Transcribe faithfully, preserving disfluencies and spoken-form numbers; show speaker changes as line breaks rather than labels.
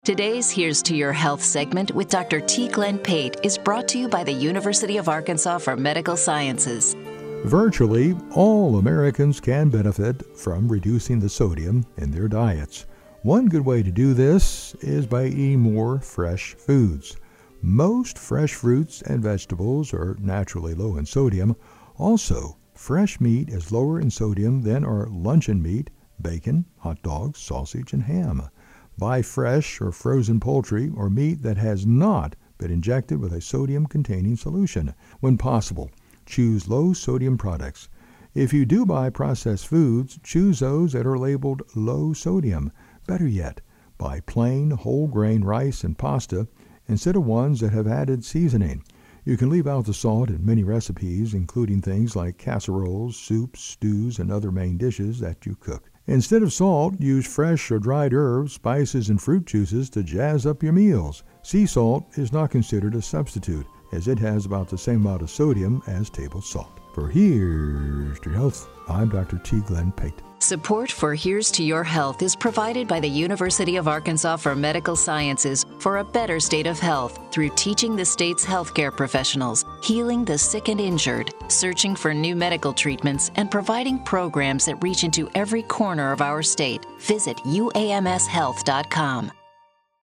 Today's Here's to Your Health segment with Doctor T. Glenn Pate is brought to you by the University of Arkansas for Medical Sciences.
Virtually all Americans can benefit from reducing the sodium in their diets. One good way to do this is by eating more fresh foods. Most fresh fruits and vegetables are naturally low in sodium. Also, fresh meat is lower in sodium than are luncheon meat, bacon, hot dogs, sausage, and ham. Buy fresh or frozen poultry or meat that has not been injected with a sodium-containing solution. When possible, choose low-sodium products. If you do buy processed foods, choose those that are labeled low sodium. Better yet, buy plain whole grain rice and pasta instead of ones that have added seasoning. You can leave out the salt in many recipes, including things like casseroles, soups, stews, and other main dishes that you cook. Instead of salt, use fresh or dried herbs, spices, and fruit juices to jazz up your meals. Sea salt is not considered a substitute, as it has about the same amount of sodium as table salt. For Here's to Your Health, I'm Doctor T. Glenn Pate.
Support for Here's to Your Health is provided by the University of Arkansas for Medical Sciences for a better state of health through teaching the state's healthcare professionals, healing the sick and injured, searching for new medical treatments, and providing programs that reach into every corner of our state. Visit U A M S health dot com.